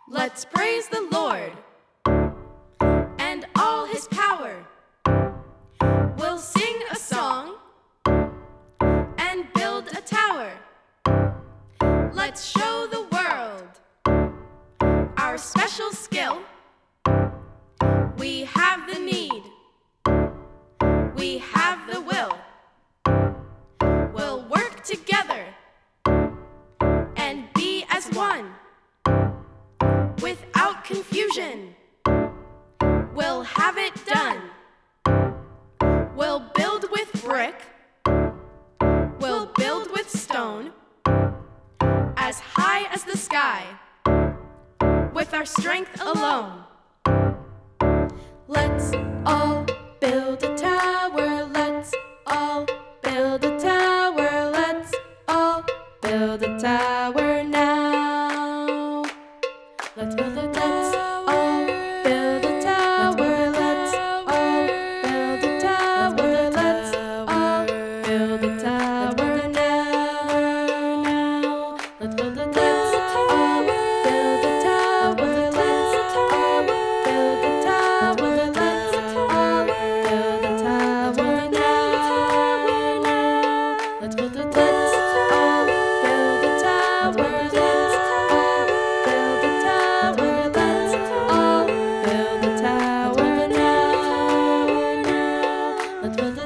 Let's praise the Lord and all his power. We'll sing a song and build a tower. Let's show the world our special skill. We have the need, we have the will. We'll work together and be as one. Without confusion, we'll have it done. We'll build with brick, we'll build with stone, as high as the sky, with our strength alone. Let's all build a tower, let's all build a tower, let's all build a tower now. Let's build a tower, build a tower, let's all build a tower, let's all build a tower now. Let's build a tower, build a tower, let's all build a tower, let's all build a tower now. Let's build a tower. Let's build